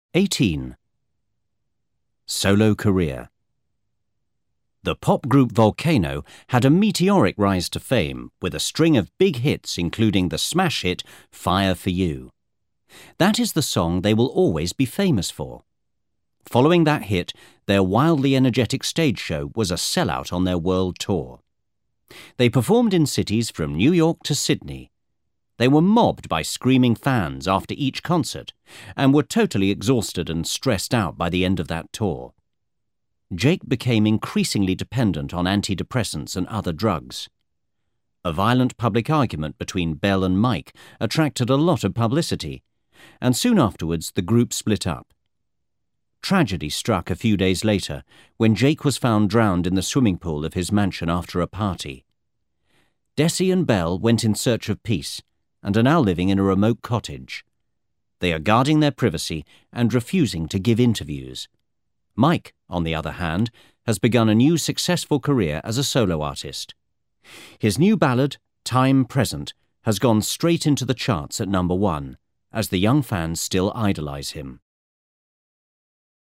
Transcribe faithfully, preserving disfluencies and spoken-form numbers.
eighteen. Solo career. The pop group Volcano had a meteoric rise to fame with a string of big hits including the smash hit Fire for You. That is the song they will always be famous for. Following that hit, their wildly energetic stage show was a sellout on their world tour. They performed in cities from New York to Sydney. They were mobbed by screaming fans after each concert and were totally exhausted and stressed out by the end of that tour. Jake became increasingly dependent on antidepressants and other drugs. A violent public argument between Bell and Mike attracted a lot of publicity, and soon afterwards the group split up. Tragedy struck a few days later when Jake was found drowned in the swimming pool of his mansion after a party. Desi and Bell went in search of peace and are now living in a remote cottage. They are guarding their privacy and refusing to give interviews. Mike, on the other hand, has begun a new successful career as a solo artist. His new ballad, Time Present, has gone straight into the charts at number one, as the young fans still idolize him.